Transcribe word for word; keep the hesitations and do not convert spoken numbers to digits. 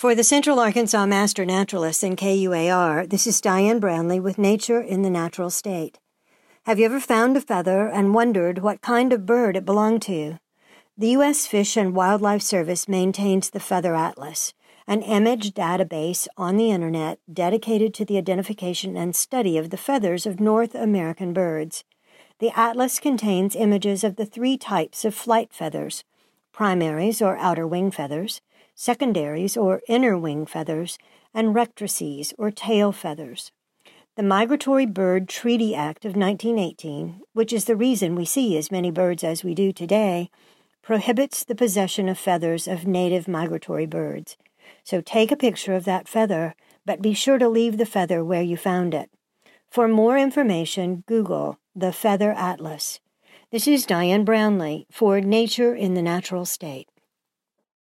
For the Central Arkansas Master Naturalists and K U A R, this is Diane Brownlee with Nature in the Natural State. Have you ever found a feather and wondered what kind of bird it belonged to? The U S Fish and Wildlife Service maintains the Feather Atlas, an image database on the Internet dedicated to the identification and study of the feathers of North American birds. The atlas contains images of the three types of flight feathers: primaries or outer wing feathers, secondaries or inner wing feathers, and rectrices or tail feathers. The Migratory Bird Treaty Act of nineteen eighteen, which is the reason we see as many birds as we do today, prohibits the possession of feathers of native migratory birds. So take a picture of that feather, but be sure to leave the feather where you found it. For more information, Google the Feather Atlas. This is Diane Brownlee for Nature in the Natural State.